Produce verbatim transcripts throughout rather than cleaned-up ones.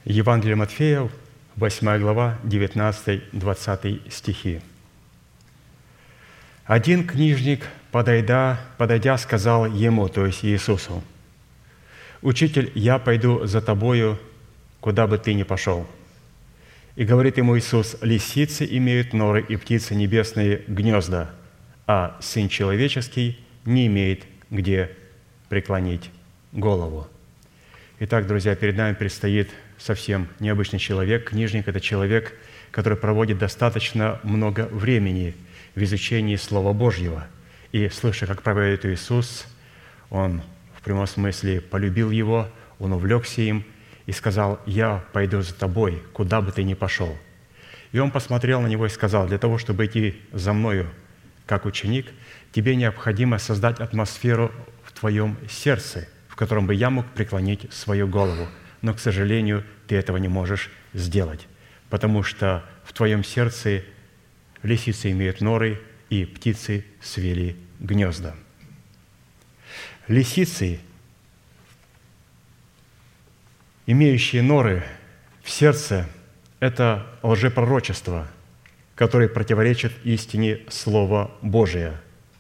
Евангелие Матфея, восьмая глава, девятнадцатый-двадцатый стихи. «Один книжник, подойдя, подойдя, сказал ему, то есть Иисусу: „Учитель, я пойду за тобою, куда бы ты ни пошел“. И говорит ему Иисус: „Лисицы имеют норы, и птицы небесные гнезда, а Сын Человеческий не имеет где преклонить голову“». Итак, друзья, перед нами предстоит совсем необычный человек. Книжник – это человек, который проводит достаточно много времени в изучении Слова Божьего. И, слыша, как проводит Иисус, он в прямом смысле полюбил его, он увлекся им и сказал: «Я пойду за тобой, куда бы ты ни пошел». И он посмотрел на него и сказал: «Для того, чтобы идти за мною как ученик, тебе необходимо создать атмосферу в твоем сердце, в котором бы я мог преклонить свою голову. Но, к сожалению, ты этого не можешь сделать, потому что в твоем сердце лисицы имеют норы, и птицы свели гнезда». Лисицы, имеющие норы в сердце, это лжепророчество, которое противоречит истине Слова Божия,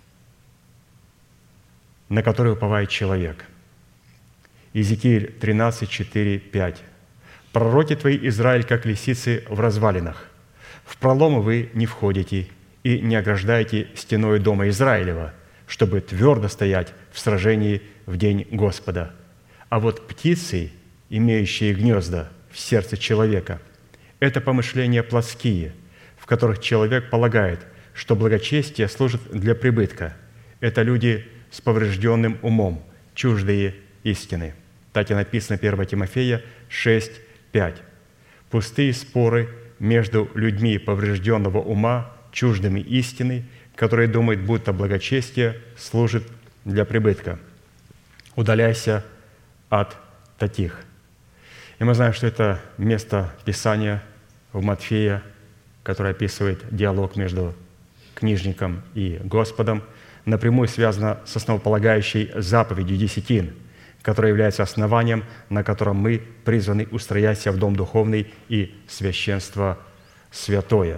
на которое уповает человек. Иезекииль тринадцать, четыре, пять. «Пророки твои, Израиль, как лисицы в развалинах. В проломы вы не входите и не ограждаете стеною дома Израилева, чтобы твердо стоять в сражении в день Господа. А вот птицы, имеющие гнезда в сердце человека, это помышления плотские, в которых человек полагает, что благочестие служит для прибытка. Это люди с поврежденным умом, чуждые истины». Так и написано первое Тимофея шесть, пять. «Пустые споры между людьми поврежденного ума, чуждыми истины, которые думают, будто благочестие служит для прибытка. Удаляйся от таких». И мы знаем, что это место Писания в Матфея, которое описывает диалог между книжником и Господом, напрямую связано с основополагающей заповедью десятин, которая является основанием, на котором мы призваны устроять себя в дом духовный и священство святое.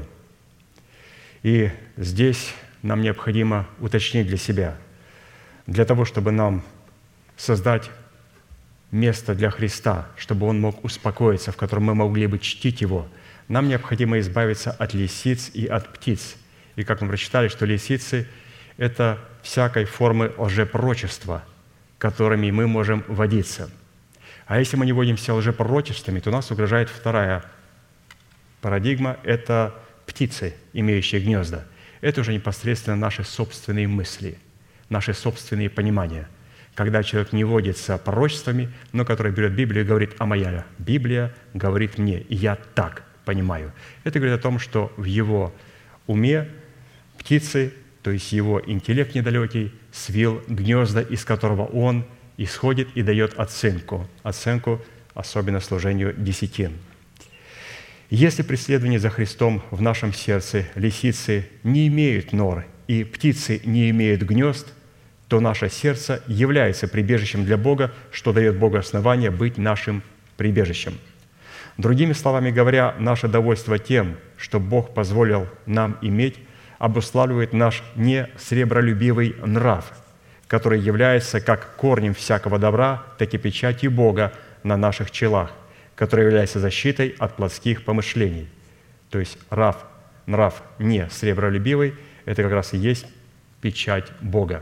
И здесь нам необходимо уточнить для себя, для того, чтобы нам создать место для Христа, чтобы Он мог успокоиться, в котором мы могли бы чтить Его, нам необходимо избавиться от лисиц и от птиц. И как мы прочитали, что лисицы – это всякой формы лжепророчества, которыми мы можем водиться. А если мы не водимся лжепророчествами, то нас угрожает вторая парадигма – это птицы, имеющие гнезда. Это уже непосредственно наши собственные мысли, наши собственные понимания. Когда человек не водится пророчествами, но который берет Библию и говорит: «А моя Библия говорит мне, и я так понимаю». Это говорит о том, что в его уме птицы, то есть его интеллект недалекий, свил гнезда, из которого он исходит и дает оценку, оценку особенно служению десятин. Если при следовании за Христом в нашем сердце лисицы не имеют нор и птицы не имеют гнезд, то наше сердце является прибежищем для Бога, что дает Богу основание быть нашим прибежищем. Другими словами говоря, наше довольство тем, что Бог позволил нам иметь, обуславливает наш несребролюбивый нрав, который является как корнем всякого добра, так и печатью Бога на наших челах, который является защитой от плотских помышлений. То есть нрав, нрав несребролюбивый – это как раз и есть печать Бога.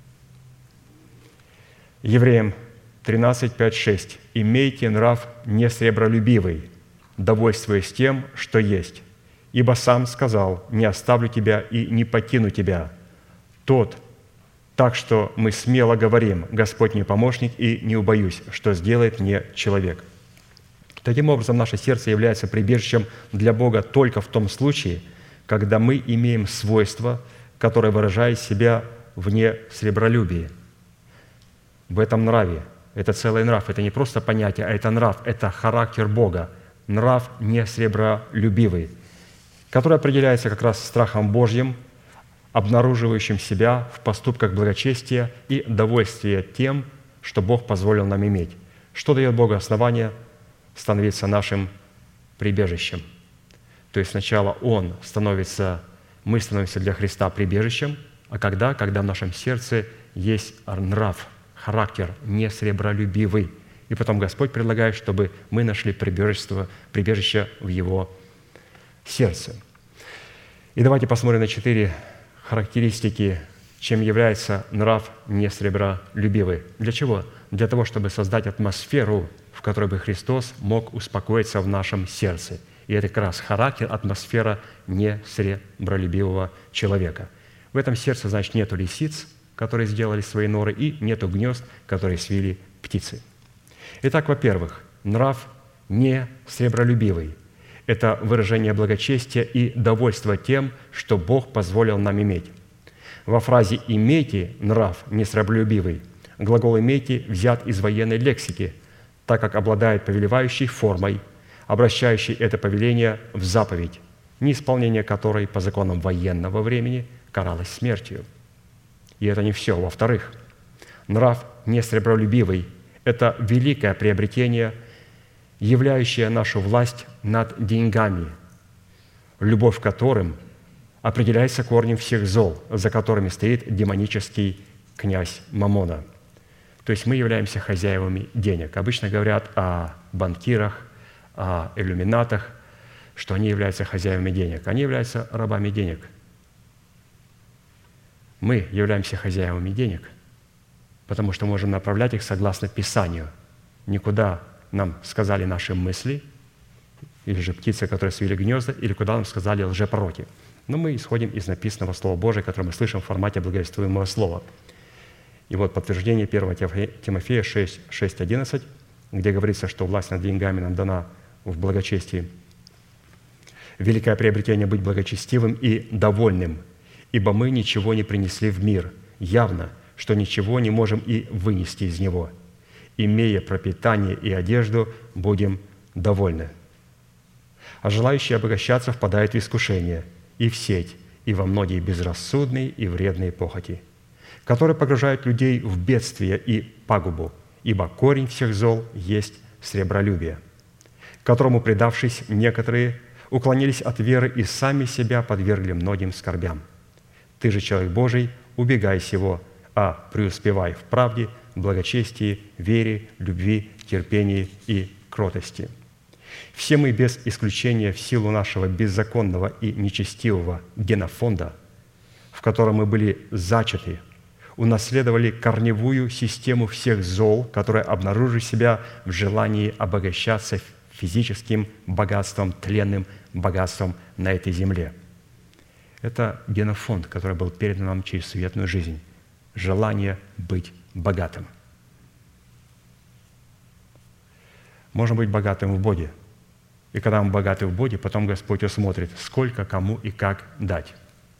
Евреям тринадцать, пять, шесть. «Имейте нрав несребролюбивый, довольствуясь тем, что есть. Ибо сам сказал: не оставлю тебя и не покину тебя. Тот, так что мы смело говорим: Господь мне помощник, и не убоюсь, что сделает мне человек». Таким образом, наше сердце является прибежищем для Бога только в том случае, когда мы имеем свойство, которое выражает себя в несребролюбии, в этом нраве. Это целый нрав, это не просто понятие, а это нрав, это характер Бога, нрав несребролюбивый, который определяется как раз страхом Божьим, обнаруживающим себя в поступках благочестия и довольствия тем, что Бог позволил нам иметь. Что дает Богу основание становиться нашим прибежищем. То есть сначала Он становится, мы становимся для Христа прибежищем, а когда? Когда в нашем сердце есть нрав, характер не сребролюбивый. И потом Господь предлагает, чтобы мы нашли прибежище, прибежище в Его сердце. И давайте посмотрим на четыре характеристики, чем является нрав не сребролюбивый. Для чего? Для того, чтобы создать атмосферу, в которой бы Христос мог успокоиться в нашем сердце. И это как раз характер, атмосфера не сребролюбивого человека. В этом сердце, значит, нету лисиц, которые сделали свои норы, и нету гнезд, которые свили птицы. Итак, во-первых, нрав не сребролюбивый. Это выражение благочестия и довольства тем, что Бог позволил нам иметь. Во фразе «имейте нрав несребролюбивый» глагол «имейте» взят из военной лексики, так как обладает повелевающей формой, обращающей это повеление в заповедь, неисполнение которой по законам военного времени каралось смертью. И это не все. Во-вторых, нрав несребролюбивый – это великое приобретение, являющее нашу власть над деньгами, любовь к которым определяется корнем всех зол, за которыми стоит демонический князь Мамона. То есть мы являемся хозяевами денег. Обычно говорят о банкирах, о иллюминатах, что они являются хозяевами денег. Они являются рабами денег. Мы являемся хозяевами денег, потому что можем направлять их согласно Писанию. Никуда нам сказали наши мысли, или же птицы, которые свили гнезда, или куда нам сказали лжепророки. Но мы исходим из написанного Слова Божия, которое мы слышим в формате благовествуемого Слова. И вот подтверждение первого Тимофея шесть, шесть, одиннадцать, где говорится, что власть над деньгами нам дана в благочестии. «Великое приобретение быть благочестивым и довольным, ибо мы ничего не принесли в мир, явно, что ничего не можем и вынести из него. Имея пропитание и одежду, будем довольны. А желающие обогащаться впадают в искушение, и в сеть, и во многие безрассудные и вредные похоти, которые погружают людей в бедствие и пагубу, ибо корень всех зол есть сребролюбие, которому, предавшись, некоторые уклонились от веры и сами себя подвергли многим скорбям. Ты же, человек Божий, убегай сего, а преуспевай в правде, благочестии, вере, любви, терпении и кротости. Все мы без исключения в силу нашего беззаконного и нечестивого генофонда, в котором мы были зачаты, унаследовали корневую систему всех зол, которые обнаружили себя в желании обогащаться физическим богатством, тленным богатством на этой земле. Это генофонд, который был передан нам через суетную жизнь. Желание быть богатым. Можно быть богатым в Боге. И когда мы богаты в Боге, потом Господь усмотрит, сколько, кому и как дать.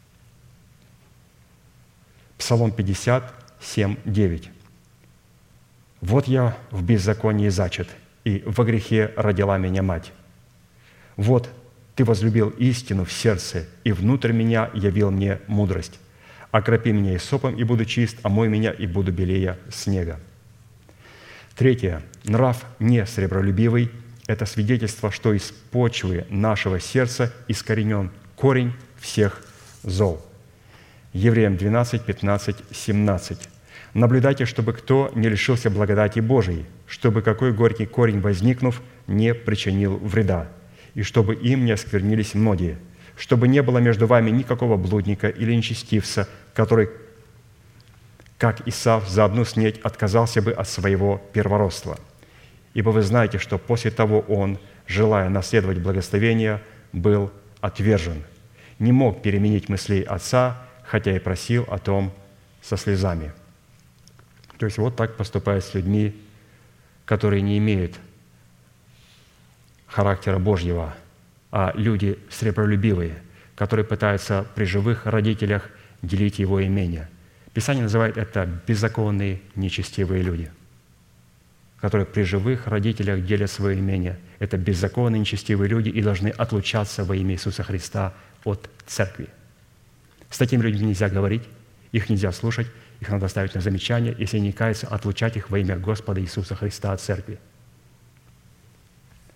Псалом пятьдесят семь, девять. «Вот я в беззаконии зачат, и во грехе родила меня мать. Вот Ты возлюбил истину в сердце, и внутрь меня явил мне мудрость. Окропи меня исопом, и буду чист, омой меня, и буду белее снега». Третье. Нрав не сребролюбивый – это свидетельство, что из почвы нашего сердца искоренен корень всех зол. Евреям двенадцать, пятнадцать, семнадцать. «Наблюдайте, чтобы кто не лишился благодати Божией, чтобы какой горький корень, возникнув, не причинил вреда, и чтобы им не осквернились многие, чтобы не было между вами никакого блудника или нечестивца, который, как Исав, за одну снеть отказался бы от своего первородства. Ибо вы знаете, что после того он, желая наследовать благословение, был отвержен, не мог переменить мыслей отца, хотя и просил о том со слезами». То есть вот так поступают с людьми, которые не имеют характера Божьего, а люди сребролюбивые, которые пытаются при живых родителях делить его имение. Писание называет это беззаконные, нечестивые люди, которые при живых родителях делят свое имение. Это беззаконные, нечестивые люди и должны отлучаться во имя Иисуса Христа от церкви. С такими людьми нельзя говорить, их нельзя слушать, их надо ставить на замечание, если они не каются, отлучать их во имя Господа Иисуса Христа от церкви.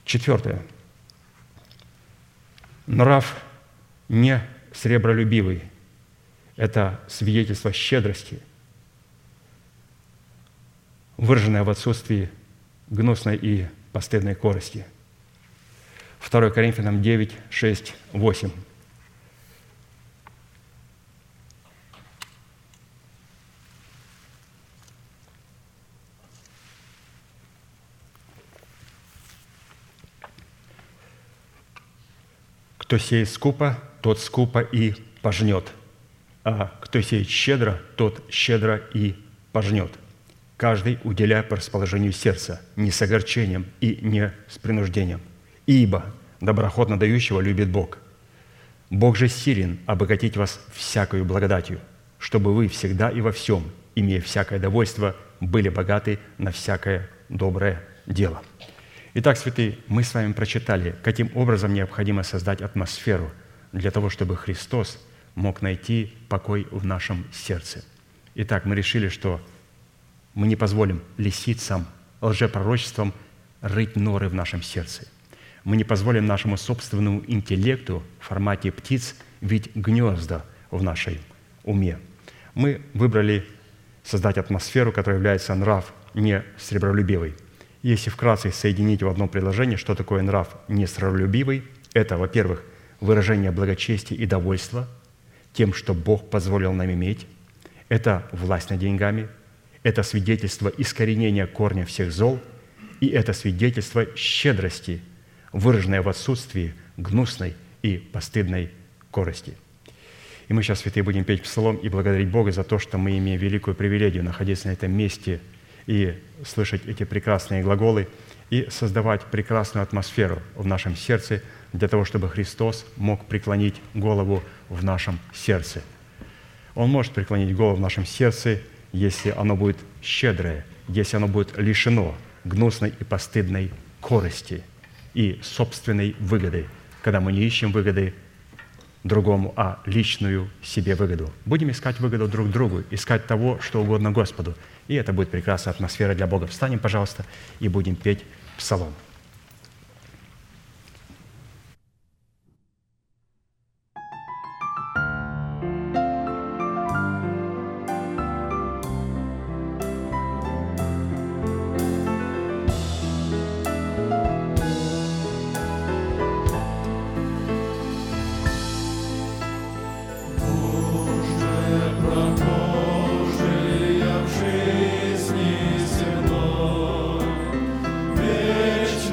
Четвертое. Нрав не сребролюбивый – это свидетельство щедрости, выраженное в отсутствии гнусной и постыдной корысти. второе Коринфянам девять, шесть, восемь. Кто сеет скупо, тот скупо и пожнет, а кто сеет щедро, тот щедро и пожнет. Каждый уделяя по расположению сердца, не с огорчением и не с принуждением. Ибо доброходно дающего любит Бог. Бог же силен обогатить вас всякою благодатью, чтобы вы всегда и во всем, имея всякое довольство, были богаты на всякое доброе дело». Итак, святые, мы с вами прочитали, каким образом необходимо создать атмосферу для того, чтобы Христос мог найти покой в нашем сердце. Итак, мы решили, что мы не позволим лисицам, лжепророчествам рыть норы в нашем сердце. Мы не позволим нашему собственному интеллекту в формате птиц вить гнезда в нашей уме. Мы выбрали создать атмосферу, которая является нрав не сребролюбивый. Если вкратце соединить в одном предложении, что такое нрав не сребролюбивый, это, во-первых, выражение благочестия и довольства тем, что Бог позволил нам иметь. Это власть над деньгами, это свидетельство искоренения корня всех зол, и это свидетельство щедрости, выраженное в отсутствии гнусной и постыдной корысти. И мы сейчас, святые, будем петь псалом и благодарить Бога за то, что мы имеем великую привилегию находиться на этом месте и слышать эти прекрасные глаголы, и создавать прекрасную атмосферу в нашем сердце для того, чтобы Христос мог преклонить голову в нашем сердце. Он может преклонить голову в нашем сердце, если оно будет щедрое, если оно будет лишено гнусной и постыдной корысти и собственной выгоды, когда мы не ищем выгоды другому, а личную себе выгоду. Будем искать выгоду друг другу, искать того, что угодно Господу. И это будет прекрасная атмосфера для Бога. Встанем, пожалуйста, и будем петь псалом. Веч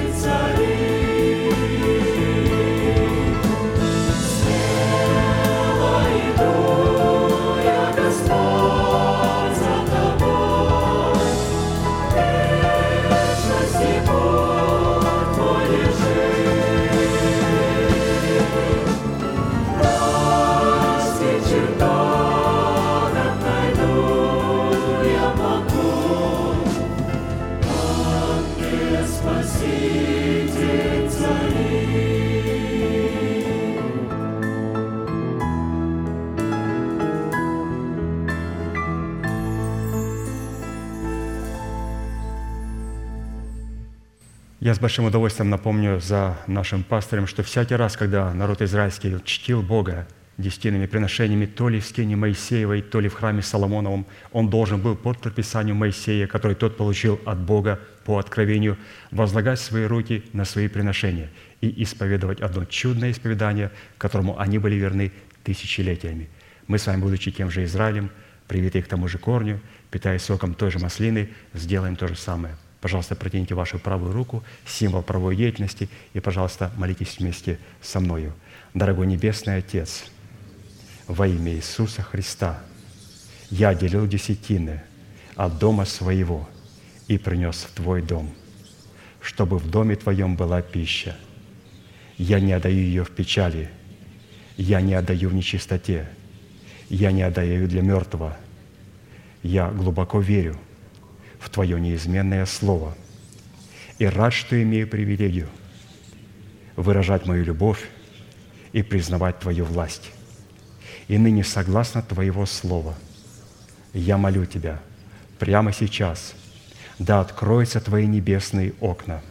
Я с большим удовольствием напомню за нашим пастырем, что всякий раз, когда народ израильский чтил Бога десятинными приношениями, то ли в скине Моисеевой, то ли в храме Соломоновом, он должен был по предписанию Моисея, который тот получил от Бога по откровению, возлагать свои руки на свои приношения и исповедовать одно чудное исповедание, которому они были верны тысячелетиями. Мы с вами, будучи тем же Израилем, привитые к тому же корню, питаясь соком той же маслины, сделаем то же самое. Пожалуйста, протяните вашу правую руку, символ правовой деятельности, и, пожалуйста, молитесь вместе со мною. Дорогой Небесный Отец, во имя Иисуса Христа я делил десятины от дома своего и принес в Твой дом, чтобы в доме Твоем была пища. Я не отдаю ее в печали, я не отдаю в нечистоте, я не отдаю для мертвого. Я глубоко верю в Твое неизменное Слово и рад, что имею привилегию выражать мою любовь и признавать Твою власть. И ныне, согласно Твоего Слова, я молю Тебя прямо сейчас, да откроются Твои небесные окна,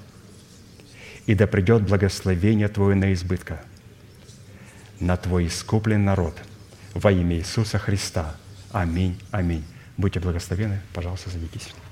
и да придет благословение Твое на избытка на Твой искупленный народ во имя Иисуса Христа. Аминь. Аминь. Будьте благословенны. Пожалуйста, садитесь.